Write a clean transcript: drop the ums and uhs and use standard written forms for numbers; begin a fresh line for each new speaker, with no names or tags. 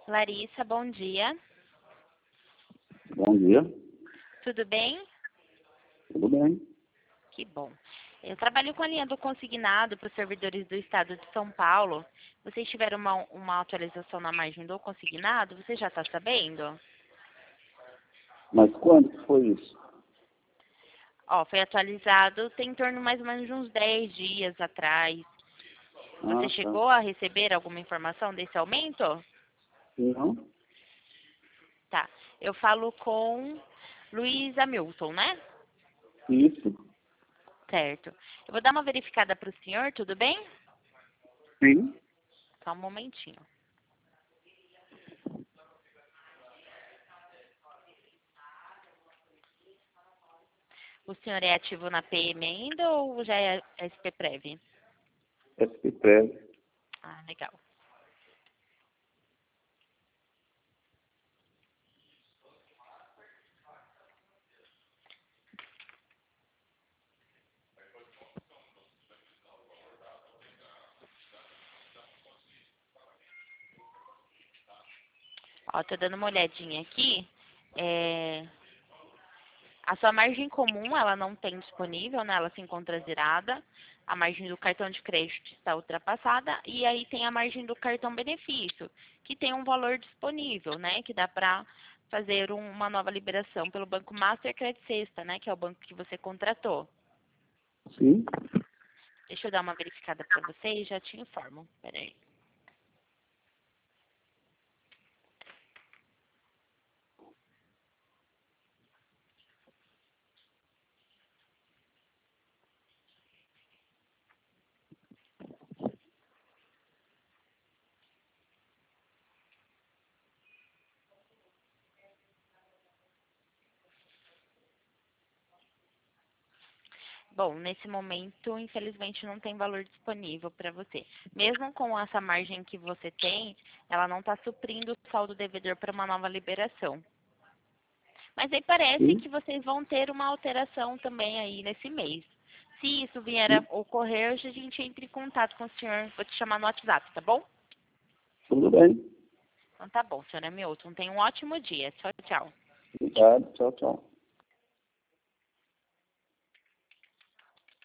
Larissa, bom dia.
Bom dia,
Tudo bem?
tudo bem?
Que bom. Eu trabalho com a linha do consignado para os servidores do estado de São Paulo. Vocês tiveram uma atualização na margem do consignado? Você já está sabendo?
Mas quando que foi isso?
Ó, foi atualizado tem em torno mais ou menos de uns 10 dias atrás. Você
Ah, tá.
chegou a receber alguma informação desse aumento?
Não?
Tá. Eu falo com Luiz Hamilton, né?
Isso?
Certo. Eu vou dar uma verificada para o senhor, tudo bem?
Sim.
Só um momentinho. O senhor é ativo na PM ainda ou já é SP-Prev?
SP-Prev.
Ah, legal. Ó, tô dando uma olhadinha aqui. A sua margem comum, ela não tem disponível, né? Ela se encontra zerada. A margem do cartão de crédito está ultrapassada. E aí tem a margem do cartão benefício, que tem um valor disponível, né? Que dá para fazer uma nova liberação pelo Banco Master Credit Sexta, né? Que é o banco que você contratou.
Sim.
Deixa eu dar uma verificada para você e já te informo. Peraí. Bom, nesse momento, infelizmente, não tem valor disponível para você. Mesmo com essa margem que você tem, ela não está suprindo o saldo devedor para uma nova liberação. Mas aí parece
Sim.
que vocês vão ter uma alteração também aí nesse mês. Se isso vier a
Sim.
ocorrer, hoje a gente entra em contato com o senhor. Vou te chamar no WhatsApp, tá bom?
Tudo bem.
Então tá bom, senhora Milton. Tenha um ótimo dia. Tchau, tchau.
Obrigado. Tchau, tchau.